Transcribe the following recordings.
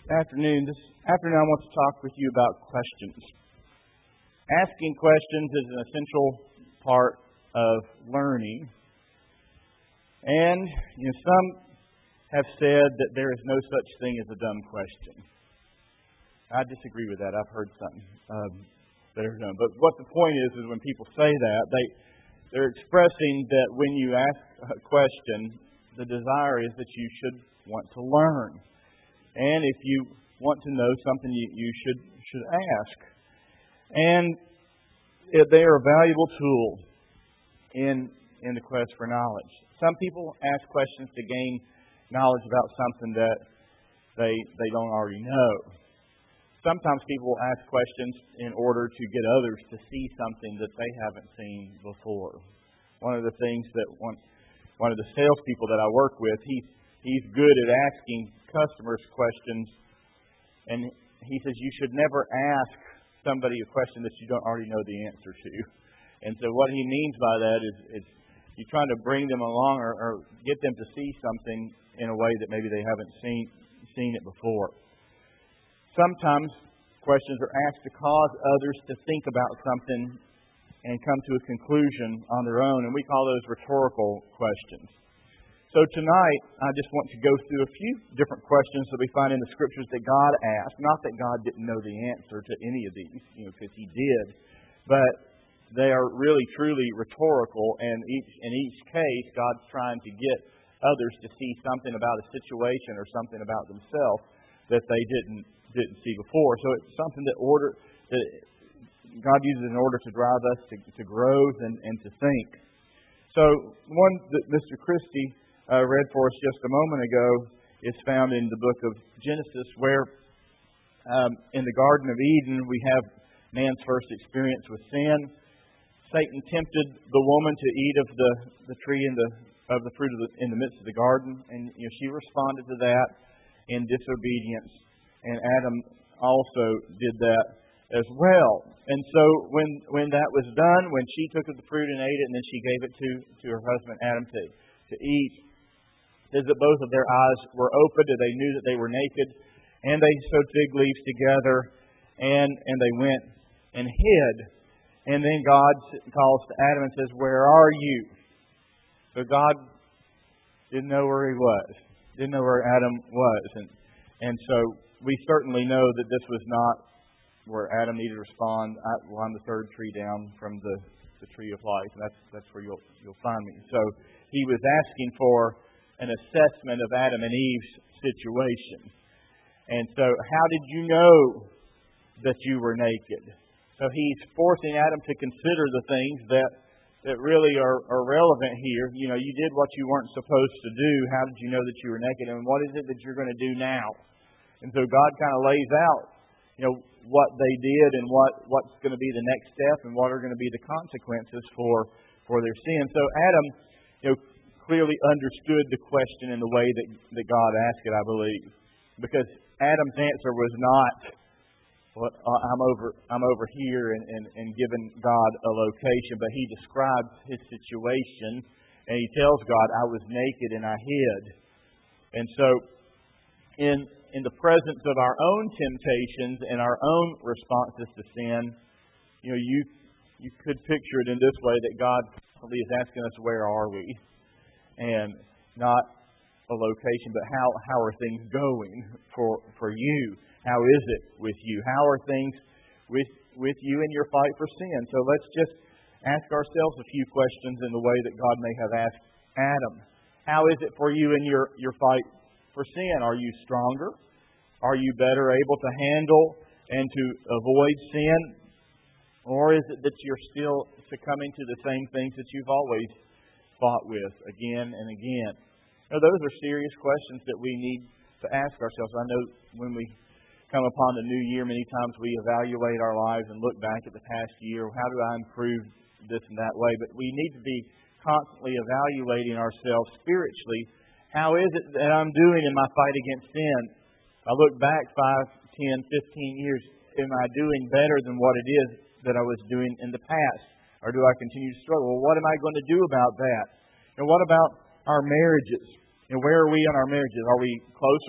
Afternoon. This afternoon I want to talk with you about questions. Asking questions is an essential part of learning. And some have said that there is no such thing as a dumb question. I disagree with that. I've heard some that are dumb. But what the point is when people say that, they're expressing that when you ask a question, the desire is that you should want to learn. And if you want to know something, you should ask. And they are a valuable tool in the quest for knowledge. Some people ask questions to gain knowledge about something that they don't already know. Sometimes people ask questions in order to get others to see something that they haven't seen before. One of the things that one of the salespeople that I work with, he's good at asking customers questions, and he says you should never ask somebody a question that you don't already know the answer to. And so what he means by that is you're trying to bring them along or get them to see something in a way that maybe they haven't seen it before. Sometimes questions are asked to cause others to think about something and come to a conclusion on their own, and we call those rhetorical questions. So tonight, I just want to go through a few different questions that we find in the Scriptures that God asked. Not that God didn't know the answer to any of these, because He did, but they are really, truly rhetorical, and in each case, God's trying to get others to see something about a situation or something about themselves that they didn't see before. So it's something that God uses in order to drive us to growth and to think. So one that Mr. Christie read for us just a moment ago is found in the book of Genesis, where in the Garden of Eden we have man's first experience with sin. Satan tempted the woman to eat of the tree of the fruit in the midst of the garden, and she responded to that in disobedience, and Adam also did that as well. And so when that was done, when she took of the fruit and ate it, and then she gave it to her husband Adam to eat, it says that both of their eyes were opened and they knew that they were naked, and they sewed fig leaves together, and they went and hid. And then God calls to Adam and says, "Where are you?" So God didn't know where he was, didn't know where Adam was, and so we certainly know that this was not where Adam needed to respond. I'm the third tree down from the tree of life, and that's where you'll find me. So he was asking for an assessment of Adam and Eve's situation. And so, how did you know that you were naked? So he's forcing Adam to consider the things that really are relevant here. You did what you weren't supposed to do. How did you know that you were naked? And what is it that you're going to do now? And so God kind of lays out, what they did and what's going to be the next step and what are going to be the consequences for their sin. So Adam, clearly understood the question in the way that God asked it, I believe. Because Adam's answer was not, well, I'm over here and giving God a location, but he describes his situation and he tells God, I was naked and I hid. And so in the presence of our own temptations and our own responses to sin, you could picture it in this way, that God constantly is asking us, where are we? And not a location, but how are things going for you? How is it with you? How are things with you in your fight for sin? So let's just ask ourselves a few questions in the way that God may have asked Adam. How is it for you in your fight for sin? Are you stronger? Are you better able to handle and to avoid sin? Or is it that you're still succumbing to the same things that you've always fought with again and again? Those are serious questions that we need to ask ourselves. I know when we come upon the new year, many times we evaluate our lives and look back at the past year. How do I improve this and that way? But we need to be constantly evaluating ourselves spiritually. How is it that I'm doing in my fight against sin? I look back 5, 10, 15 years. Am I doing better than what it is that I was doing in the past? Or do I continue to struggle? Well, what am I going to do about that? And what about our marriages? Where are we in our marriages? Are we closer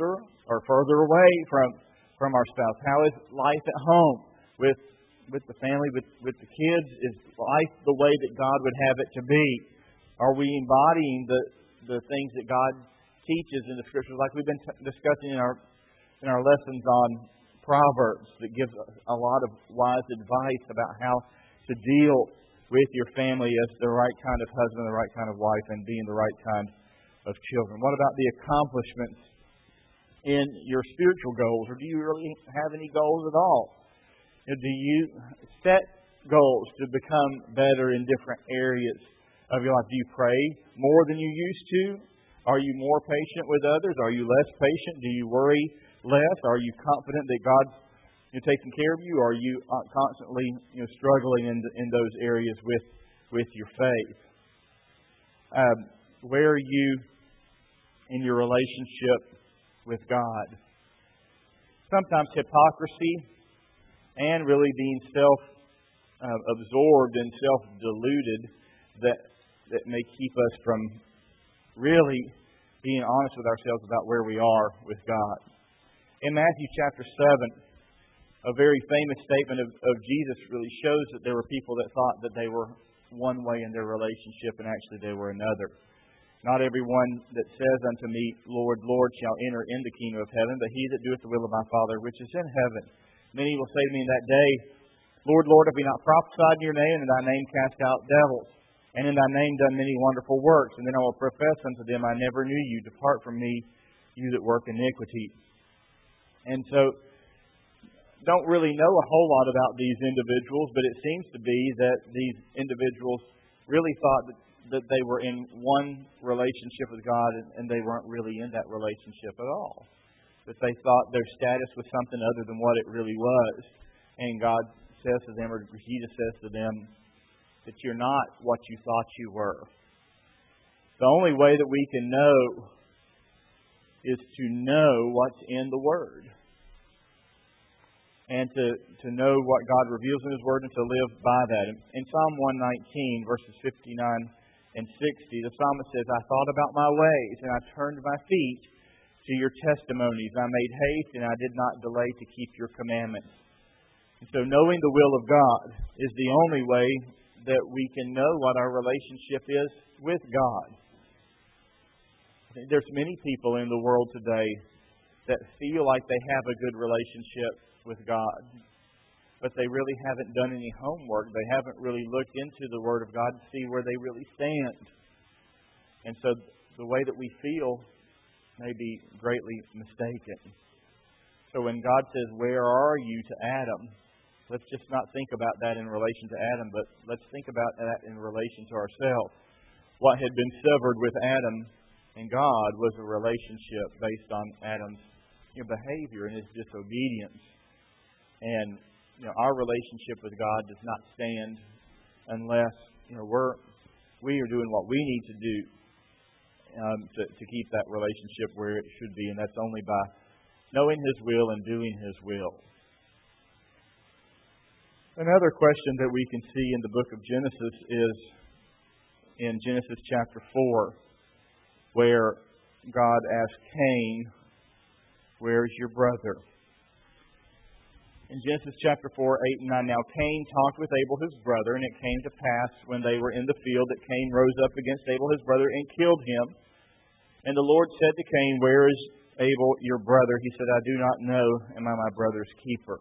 or further away from our spouse? How is life at home with the family, with the kids? Is life the way that God would have it to be? Are we embodying the things that God teaches in the Scriptures, like we've been discussing in our lessons on Proverbs, that gives a lot of wise advice about how to deal with your family as the right kind of husband, the right kind of wife, and being the right kind of children? What about the accomplishments in your spiritual goals, or do you really have any goals at all? Do you set goals to become better in different areas of your life? Do you pray more than you used to? Are you more patient with others? Are you less patient? Do you worry less? Are you confident that God's taking care of you? Or are you constantly struggling in those areas with your faith? Where are you in your relationship with God? Sometimes hypocrisy and really being self-absorbed and self-deluded that may keep us from really being honest with ourselves about where we are with God. In Matthew chapter 7, a very famous statement of Jesus really shows that there were people that thought that they were one way in their relationship and actually they were another. Not everyone that says unto me, Lord, Lord, shall enter in the kingdom of heaven, but he that doeth the will of my Father which is in heaven. Many will say to me in that day, Lord, Lord, have we not prophesied in your name, and in thy name cast out devils? And in thy name done many wonderful works. And then I will profess unto them, I never knew you. Depart from me, you that work iniquity. And so, don't really know a whole lot about these individuals, but it seems to be that these individuals really thought that they were in one relationship with God, and they weren't really in that relationship at all. That they thought their status was something other than what it really was. And God says to them, or Jesus says to them, that you're not what you thought you were. The only way that we can know is to know what's in the Word. And to know what God reveals in His Word and to live by that. In Psalm 119, verses 59 and 60, the psalmist says, I thought about my ways, and I turned my feet to your testimonies. I made haste, and I did not delay to keep your commandments. And so knowing the will of God is the only way that we can know what our relationship is with God. There's many people in the world today that feel like they have a good relationship with God, but they really haven't done any homework. They haven't really looked into the Word of God to see where they really stand. And so the way that we feel may be greatly mistaken. So when God says, where are you to Adam? Let's just not think about that in relation to Adam, but let's think about that in relation to ourselves. What had been severed with Adam and God was a relationship based on Adam's behavior and his disobedience. And our relationship with God does not stand unless we are doing what we need to do to keep that relationship where it should be, and that's only by knowing His will and doing His will. Another question that we can see in the book of Genesis is in Genesis chapter 4, where God asked Cain, where is your brother? In Genesis chapter 4, 8 and 9, now Cain talked with Abel his brother, and it came to pass when they were in the field that Cain rose up against Abel his brother and killed him. And the Lord said to Cain, where is Abel your brother? He said, I do not know. Am I my brother's keeper?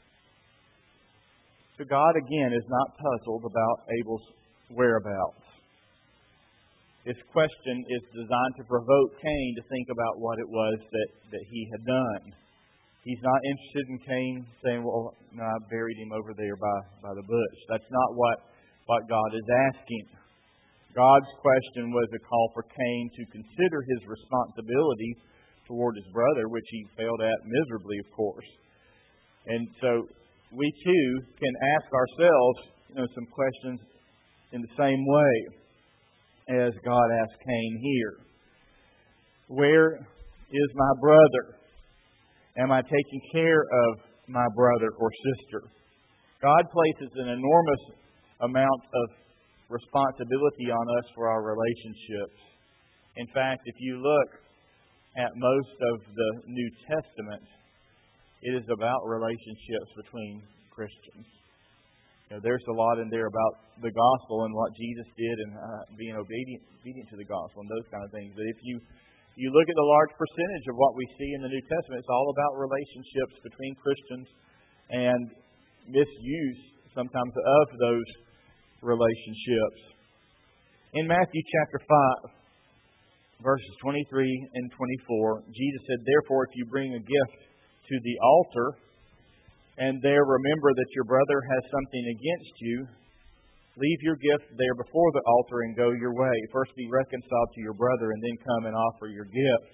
So God, again, is not puzzled about Abel's whereabouts. This question is designed to provoke Cain to think about what it was that he had done. He's not interested in Cain saying, well, no, I buried him over there by the bush. That's not what God is asking. God's question was a call for Cain to consider his responsibility toward his brother, which he failed at miserably, of course. And so we too can ask ourselves, some questions in the same way as God asked Cain here. Where is my brother? Am I taking care of my brother or sister? God places an enormous amount of responsibility on us for our relationships. In fact, if you look at most of the New Testament, it is about relationships between Christians. There's a lot in there about the gospel and what Jesus did and being obedient to the gospel and those kind of things. But if you look at the large percentage of what we see in the New Testament, it's all about relationships between Christians and misuse sometimes of those relationships. In Matthew chapter 5, verses 23 and 24, Jesus said, "Therefore, if you bring a gift to the altar, and there remember that your brother has something against you, leave your gift there before the altar and go your way. First be reconciled to your brother, and then come and offer your gift."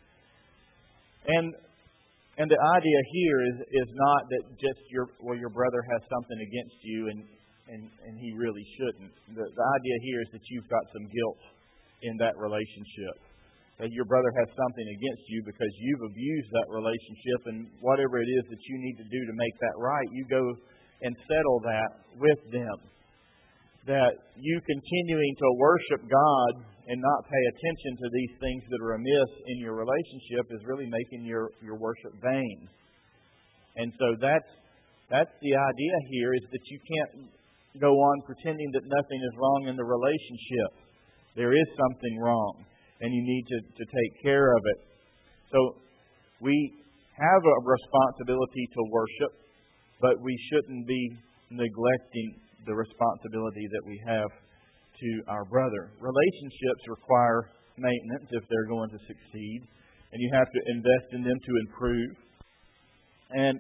And the idea here is not that just your brother has something against you and he really shouldn't. The idea here is that you've got some guilt in that relationship. That your brother has something against you because you've abused that relationship, and whatever it is that you need to do to make that right, you go and settle that with them. That you continuing to worship God and not pay attention to these things that are amiss in your relationship is really making your worship vain. And so that's the idea here, is that you can't go on pretending that nothing is wrong in the relationship. There is something wrong, and you need to take care of it. So we have a responsibility to worship, but we shouldn't be neglecting the responsibility that we have to our brother. Relationships require maintenance if they're going to succeed, and you have to invest in them to improve. And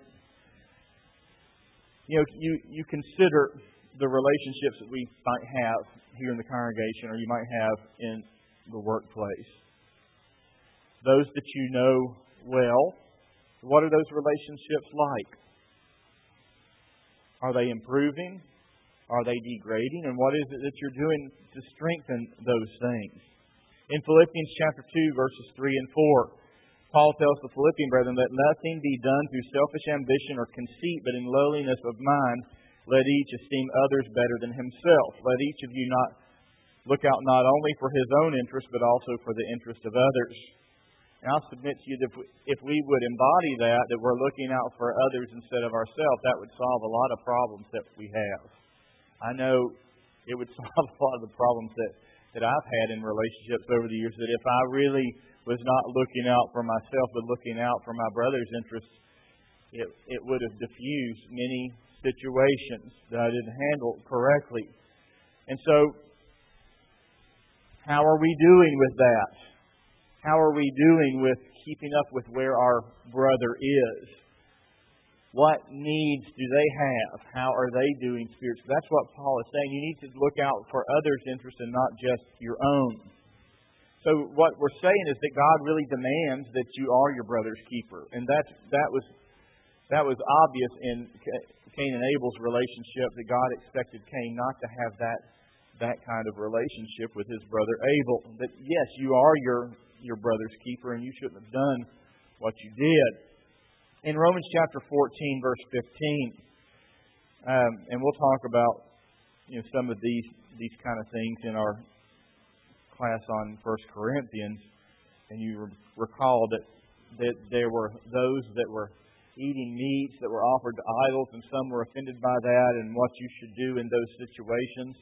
you consider the relationships that we might have here in the congregation, or you might have in the workplace. Those that you know well, what are those relationships like? Are they improving? Are they degrading? And what is it that you're doing to strengthen those things? In Philippians chapter 2, verses 3 and 4, Paul tells the Philippian brethren, "Let nothing be done through selfish ambition or conceit, but in lowliness of mind, let each esteem others better than himself. Let each of you not look out not only for his own interest, but also for the interest of others." And I'll submit to you that if we would embody that we're looking out for others instead of ourselves, that would solve a lot of problems that we have. I know it would solve a lot of the problems that I've had in relationships over the years, that if I really was not looking out for myself, but looking out for my brother's interests, it would have diffused many situations that I didn't handle correctly. And so, how are we doing with that? How are we doing with keeping up with where our brother is? What needs do they have? How are they doing spiritually? That's what Paul is saying. You need to look out for others' interests and not just your own. So what we're saying is that God really demands that you are your brother's keeper. And that was obvious in Cain and Abel's relationship, that God expected Cain not to have that kind of relationship with his brother Abel. That yes, you are your brother's keeper, and you shouldn't have done what you did. In Romans chapter 14, verse 15, and we'll talk about some of these kind of things in our class on 1 Corinthians, and you recall that there were those that were eating meats that were offered to idols, and some were offended by that, and what you should do in those situations.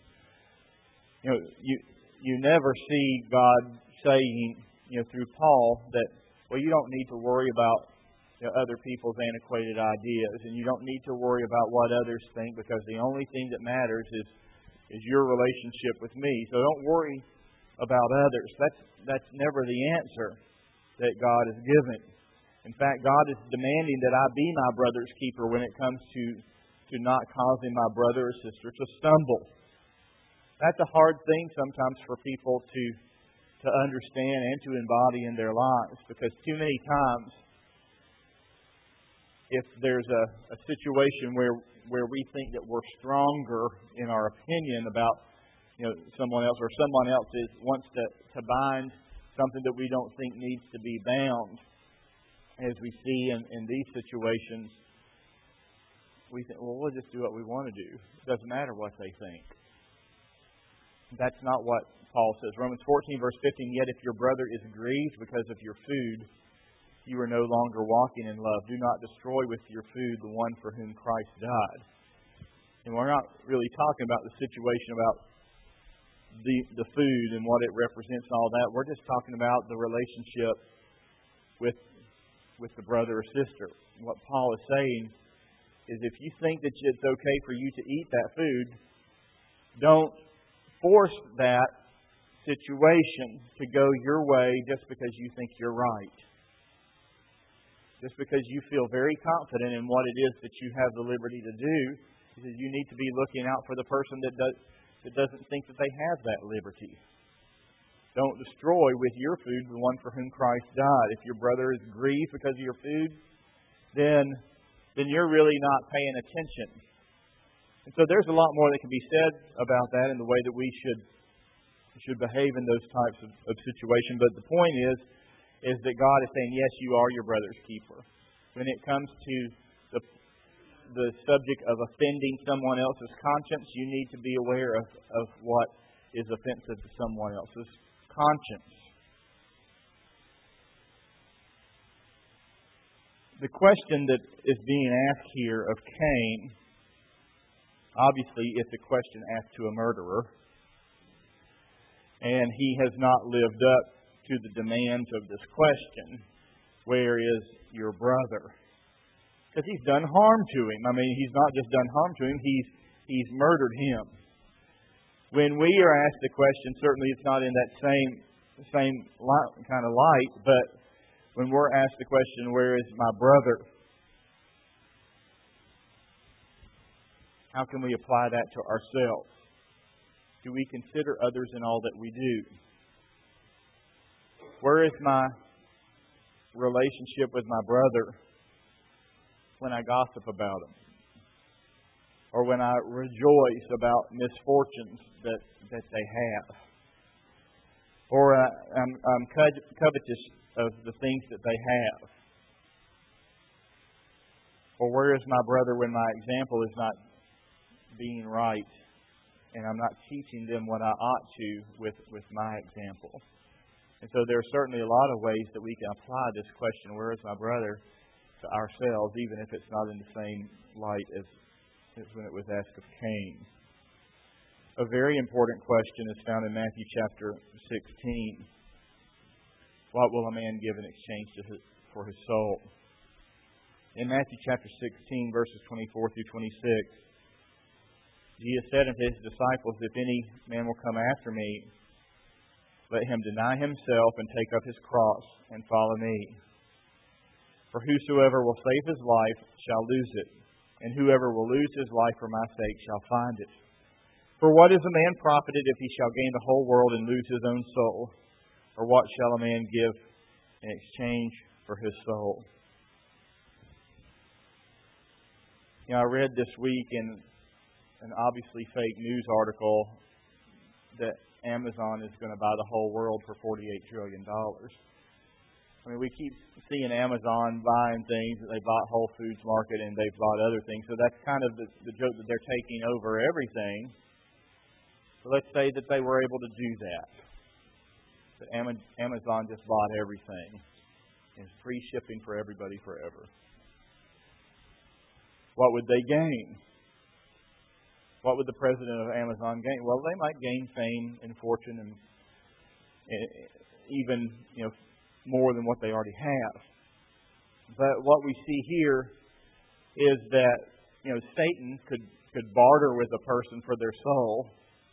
You never see God saying, through Paul, that, well, you don't need to worry about other people's antiquated ideas, and you don't need to worry about what others think, because the only thing that matters is your relationship with me. So don't worry about others. That's never the answer that God has given. In fact, God is demanding that I be my brother's keeper when it comes to not causing my brother or sister to stumble. That's a hard thing sometimes for people to understand and to embody in their lives, because too many times, if there's a situation where we think that we're stronger in our opinion about someone else, or someone else wants to bind something that we don't think needs to be bound, as we see in these situations, we think, well, we'll just do what we want to do. It doesn't matter what they think. That's not what Paul says. Romans 14, verse 15, yet if your brother is grieved because of your food, you are no longer walking in love. Do not destroy with your food the one for whom Christ died. And we're not really talking about the situation about the food and what it represents and all that. We're just talking about the relationship with the brother or sister. What Paul is saying is if you think that it's okay for you to eat that food, don't force that situation to go your way just because you think you're right. Just because you feel very confident in what it is that you have the liberty to do, because you need to be looking out for the person that doesn't think that they have that liberty. Don't destroy with your food the one for whom Christ died. If your brother is grieved because of your food, then you're really not paying attention. And so there's a lot more that can be said about that and the way that we should behave in those types of situations. But the point is that God is saying, yes, you are your brother's keeper. When it comes to the subject of offending someone else's conscience, you need to be aware of what is offensive to someone else's conscience. The question that is being asked here of Cain, obviously it's a question asked to a murderer, and he has not lived up to the demands of this question. Where is your brother? Because he's done harm to him. I mean, he's not just done harm to him, he's murdered him. When we are asked the question, certainly it's not in that same kind of light, but when we're asked the question, where is my brother? How can we apply that to ourselves? Do we consider others in all that we do? Where is my relationship with my brother when I gossip about him? Or when I rejoice about misfortunes that they have? Or I'm covetous of the things that they have? Or where is my brother when my example is not being right and I'm not teaching them what I ought to with my example? And so there are certainly a lot of ways that we can apply this question, where is my brother, to ourselves, even if it's not in the same light as when it was asked of Cain. A very important question is found in Matthew chapter 16. What will a man give in exchange for his soul? In Matthew chapter 16, verses 24 through 26, Jesus said unto his disciples, if any man will come after me, let him deny himself and take up his cross and follow me. For whosoever will save his life shall lose it, and whoever will lose his life for my sake shall find it. For what is a man profited if he shall gain the whole world and lose his own soul? Or what shall a man give in exchange for his soul? You know, I read this week in an obviously fake news article that Amazon is going to buy the whole world for $48 trillion. I mean, we keep seeing Amazon buying things. They bought Whole Foods Market and they've bought other things. So that's kind of the joke that they're taking over everything. So let's say that they were able to do that. That Amazon just bought everything. And free shipping for everybody forever. What would they gain? What would the president of Amazon gain? Well, they might gain fame and fortune and even, more than what they already have. But what we see here is that, Satan could barter with a person for their soul.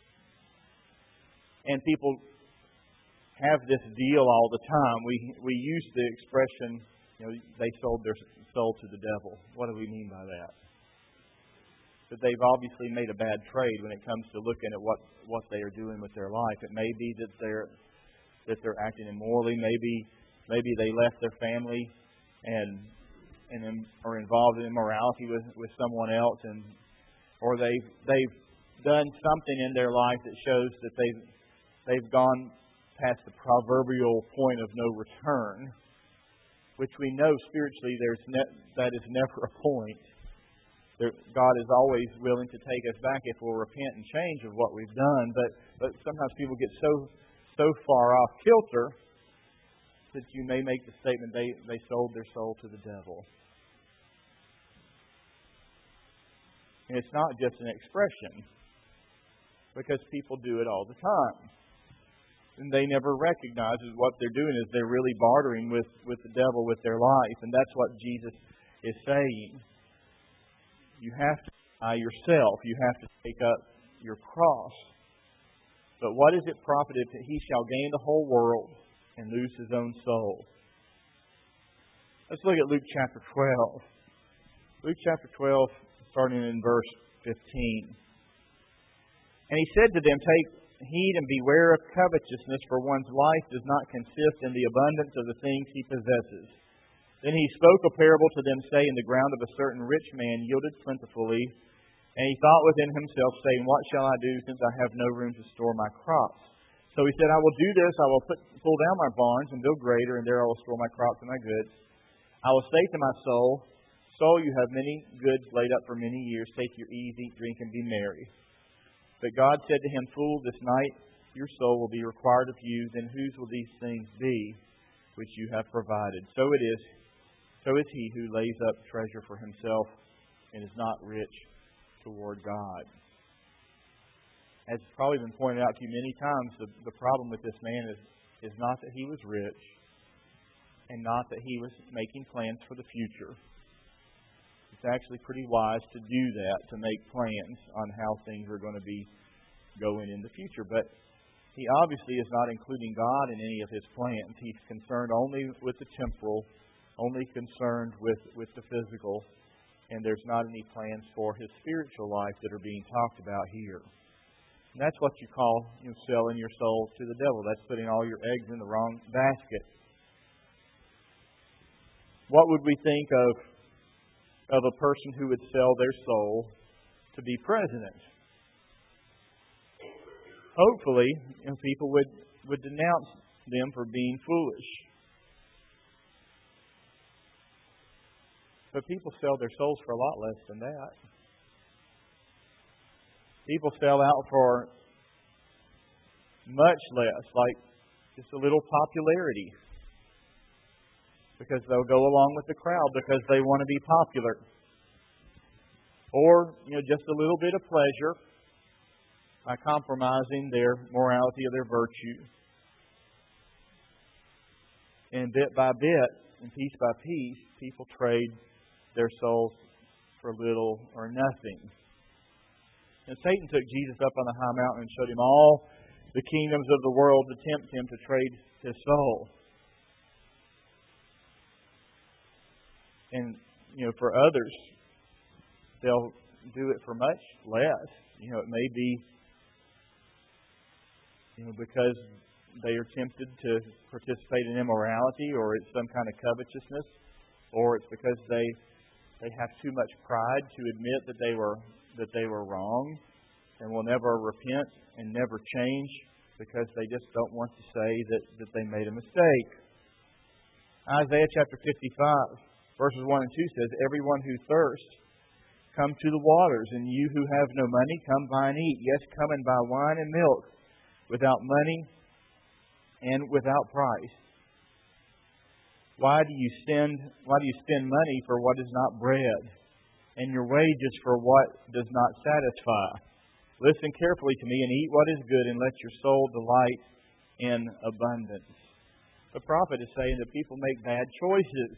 And people have this deal all the time. We use the expression, they sold their soul to the devil. What do we mean by that? That they've obviously made a bad trade when it comes to looking at what they are doing with their life. It may be that they're acting immorally. Maybe they left their family and are involved in immorality with someone else, or they've done something in their life that shows that they've gone past the proverbial point of no return, which we know spiritually that is never a point. God is always willing to take us back if we'll repent and change of what we've done. But sometimes people get so far off kilter that you may make the statement they sold their soul to the devil. And it's not just an expression, because people do it all the time. And they never recognize that what they're doing is they're really bartering with the devil with their life. And that's what Jesus is saying. You have to deny yourself. You have to take up your cross. But what is it profit if he shall gain the whole world and lose his own soul? Let's look at Luke chapter 12. Luke chapter 12, starting in verse 15. And he said to them, take heed and beware of covetousness, for one's life does not consist in the abundance of the things he possesses. Then he spoke a parable to them, saying, the ground of a certain rich man yielded plentifully. And he thought within himself, saying, what shall I do, since I have no room to store my crops? So he said, I will do this, I will pull down my barns and build greater, and there I will store my crops and my goods. I will say to my soul, soul, you have many goods laid up for many years. Take your ease, eat, drink, and be merry. But God said to him, fool, this night your soul will be required of you. Then whose will these things be which you have provided? So is he who lays up treasure for himself and is not rich toward God. As it's probably been pointed out to you many times, the problem with this man is not that he was rich and not that he was making plans for the future. It's actually pretty wise to do that, to make plans on how things are going to be going in the future. But he obviously is not including God in any of his plans. He's concerned only with the temporal, only concerned with the physical, and there's not any plans for his spiritual life that are being talked about here. And that's what you call selling your soul to the devil. That's putting all your eggs in the wrong basket. What would we think of a person who would sell their soul to be president? Hopefully, people would denounce them for being foolish. But people sell their souls for a lot less than that. People sell out for much less, like just a little popularity, because they'll go along with the crowd because they want to be popular. Or, just a little bit of pleasure by compromising their morality or their virtue. And bit by bit, and piece by piece, people trade their souls for little or nothing. And Satan took Jesus up on the high mountain and showed him all the kingdoms of the world to tempt him to trade his soul. And, for others, they'll do it for much less. It may be, because they are tempted to participate in immorality, or it's some kind of covetousness, or it's because they have too much pride to admit that they were wrong and will never repent and never change because they just don't want to say that they made a mistake. Isaiah chapter 55, verses 1 and 2 says, everyone who thirsts, come to the waters, and you who have no money, come buy and eat. Yes, come and buy wine and milk without money and without price. Why do you spend money for what is not bread, and your wages for what does not satisfy? Listen carefully to me and eat what is good, and let your soul delight in abundance. The prophet is saying that people make bad choices.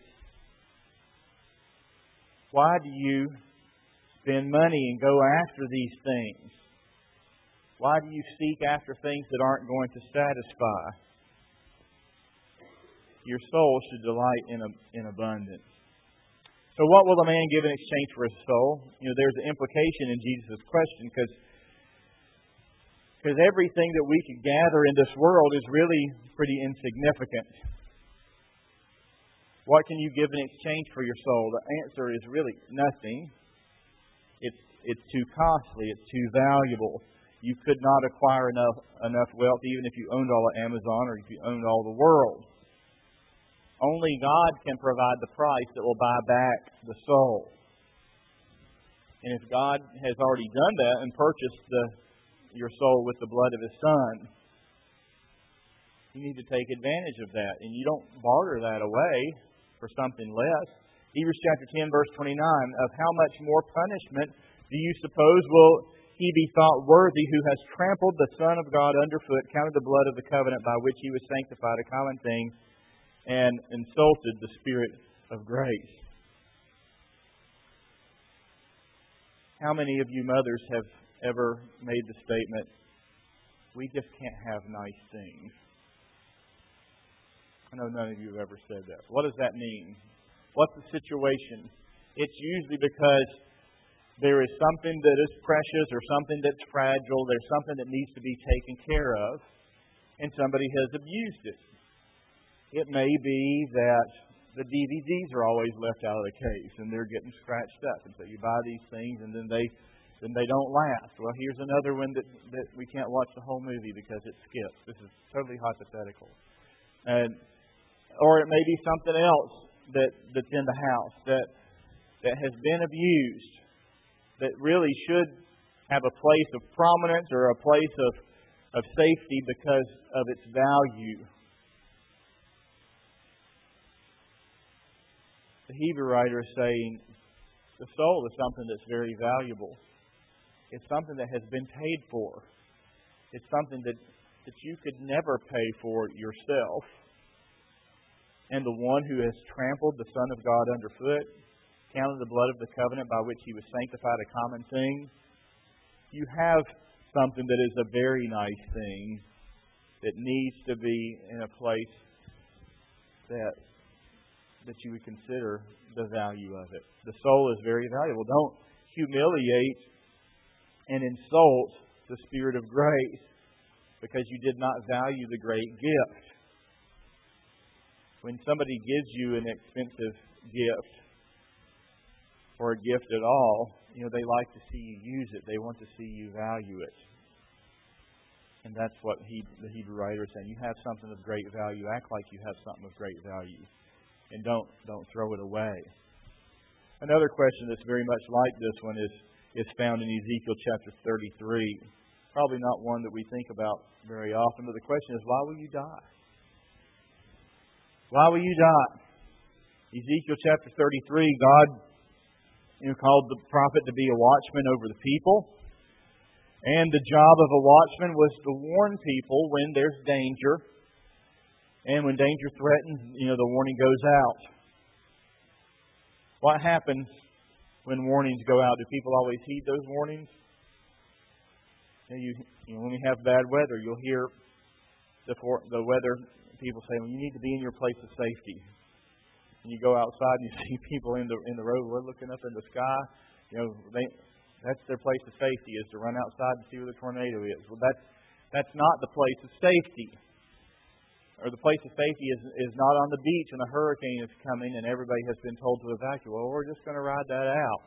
Why do you spend money and go after these things? Why do you seek after things that aren't going to satisfy? Your soul should delight in abundance. So what will a man give in exchange for his soul? There's an implication in Jesus' question, because everything that we could gather in this world is really pretty insignificant. What can you give in exchange for your soul? The answer is really nothing. It's too costly. It's too valuable. You could not acquire enough wealth even if you owned all of Amazon or if you owned all the world. Only God can provide the price that will buy back the soul. And if God has already done that and purchased your soul with the blood of His Son, you need to take advantage of that. And you don't barter that away for something less. Hebrews chapter 10, verse 29, of how much more punishment do you suppose will he be thought worthy who has trampled the Son of God underfoot, counted the blood of the covenant by which he was sanctified a common thing, and insulted the Spirit of grace? How many of you mothers have ever made the statement, we just can't have nice things? I know none of you have ever said that. What does that mean? What's the situation? It's usually because there is something that is precious or something that's fragile. There's something that needs to be taken care of, and somebody has abused it. It may be that the DVDs are always left out of the case, and they're getting scratched up. And so you buy these things, and then they don't last. Well, here's another one that we can't watch the whole movie because it skips. This is totally hypothetical. Or it may be something else that's in the house that has been abused, that really should have a place of prominence or a place of safety because of its value. The Hebrew writer is saying the soul is something that's very valuable. It's something that has been paid for. It's something that you could never pay for yourself. And the one who has trampled the Son of God underfoot, counted the blood of the covenant by which he was sanctified a common thing, you have something that is a very nice thing that needs to be in a place that you would consider the value of it. The soul is very valuable. Don't humiliate and insult the Spirit of grace because you did not value the great gift. When somebody gives you an expensive gift or a gift at all, they like to see you use it. They want to see you value it. And that's what the Hebrew writer is saying. You have something of great value. Act like you have something of great value. And don't throw it away. Another question that's very much like this one is found in Ezekiel chapter 33. Probably not one that we think about very often, but the question is, why will you die? Why will you die? Ezekiel chapter 33, God called the prophet to be a watchman over the people. And the job of a watchman was to warn people when there's danger. And when danger threatens, the warning goes out. What happens when warnings go out? Do people always heed those warnings? When we have bad weather, you'll hear the weather people say, well, you need to be in your place of safety. And you go outside and you see people in the road looking up in the sky. That's their place of safety, is to run outside and see where the tornado is. Well, that's not the place of safety. Or the place of safety is not on the beach and a hurricane is coming and everybody has been told to evacuate. Well, we're just going to ride that out.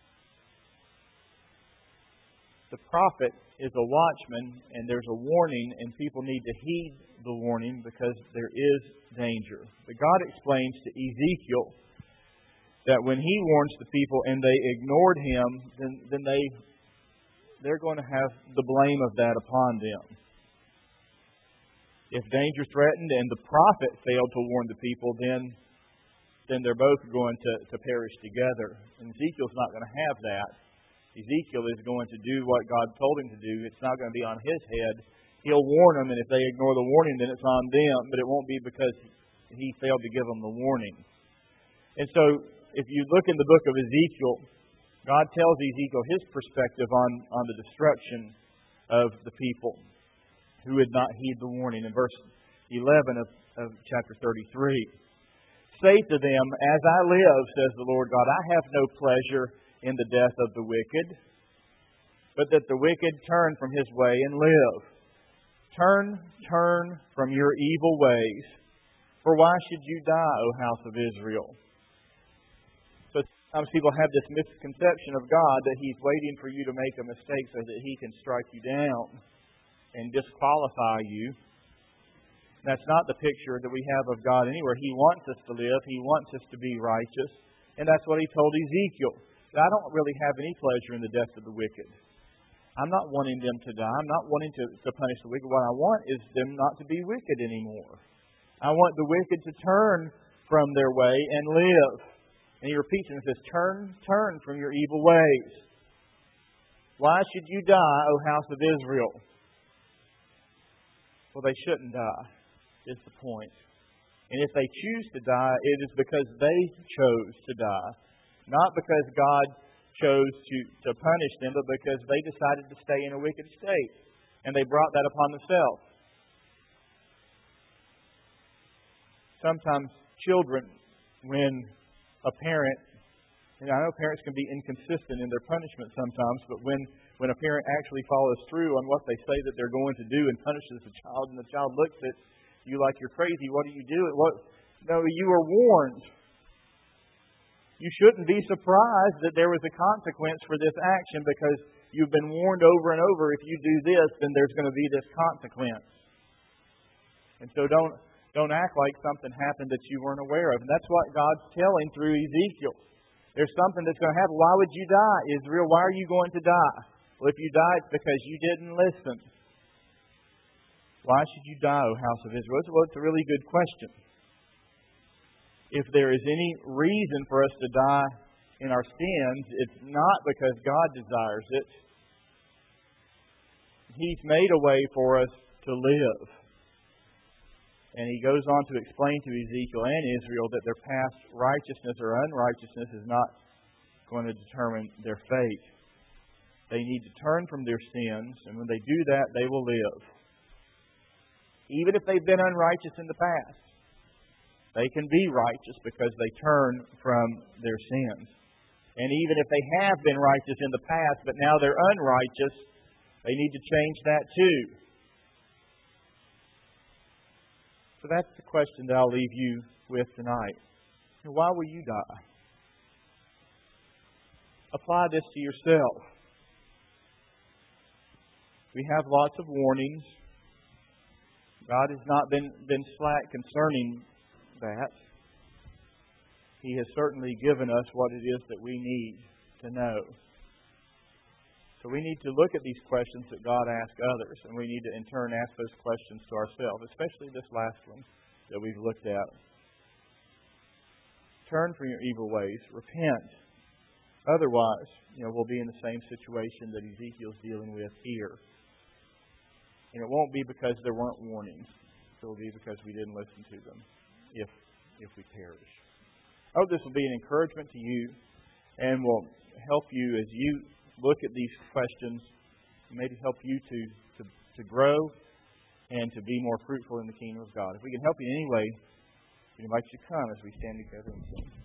The prophet is a watchman, and there's a warning, and people need to heed the warning because there is danger. But God explains to Ezekiel that when he warns the people and they ignored him, then they're going to have the blame of that upon them. If danger threatened and the prophet failed to warn the people, then they're both going to perish together. And Ezekiel's not going to have that. Ezekiel is going to do what God told him to do. It's not going to be on his head. He'll warn them, and if they ignore the warning, then it's on them. But it won't be because he failed to give them the warning. And so, if you look in the book of Ezekiel, God tells Ezekiel his perspective on the destruction of the people who would not heed the warning. In verse 11 of chapter 33, say to them, as I live, says the Lord God, I have no pleasure in the death of the wicked, but that the wicked turn from his way and live. Turn from your evil ways, for why should you die, O house of Israel? So sometimes people have this misconception of God that He's waiting for you to make a mistake so that He can strike you down and disqualify you. That's not the picture that we have of God anywhere. He wants us to live. He wants us to be righteous. And that's what He told Ezekiel. that I don't really have any pleasure in the death of the wicked. I'm not wanting them to die. I'm not wanting to punish the wicked. What I want is them not to be wicked anymore. I want the wicked to turn from their way and live. And he repeats and says, turn from your evil ways. Why should you die, O house of Israel? Well, they shouldn't die, is the point. And if they choose to die, it is because they chose to die. Not because God chose to punish them, but because they decided to stay in a wicked state. And they brought that upon themselves. Sometimes children, when a parent, I know parents can be inconsistent in their punishment sometimes, but when a parent actually follows through on what they say that they're going to do and punishes the child, and the child looks at you like you're crazy, what are you doing? No, you were warned. You shouldn't be surprised that there was a consequence for this action because you've been warned over and over, if you do this, then there's going to be this consequence. And so don't act like something happened that you weren't aware of. And that's what God's telling through Ezekiel. There's something that's going to happen. Why would you die, Israel? Why are you going to die? Well, if you die, it's because you didn't listen. Why should you die, O house of Israel? Well, it's a really good question. If there is any reason for us to die in our sins, it's not because God desires it. He's made a way for us to live. And he goes on to explain to Ezekiel and Israel that their past righteousness or unrighteousness is not going to determine their fate. They need to turn from their sins, and when they do that, they will live. Even if they've been unrighteous in the past, they can be righteous because they turn from their sins. And even if they have been righteous in the past, but now they're unrighteous, they need to change that too. So that's the question that I'll leave you with tonight. Why will you die? Apply this to yourself. We have lots of warnings. God has not been slack concerning that. He has certainly given us what it is that we need to know. So we need to look at these questions that God asks others, and we need to in turn ask those questions to ourselves, especially this last one that we've looked at. Turn from your evil ways. Repent. Otherwise, we'll be in the same situation that Ezekiel's dealing with here. And it won't be because there weren't warnings. It will be because we didn't listen to them if we perish. I hope this will be an encouragement to you and will help you as you look at these questions, maybe help you to grow and to be more fruitful in the kingdom of God. If we can help you in any way, we invite you to come as we stand together and sing.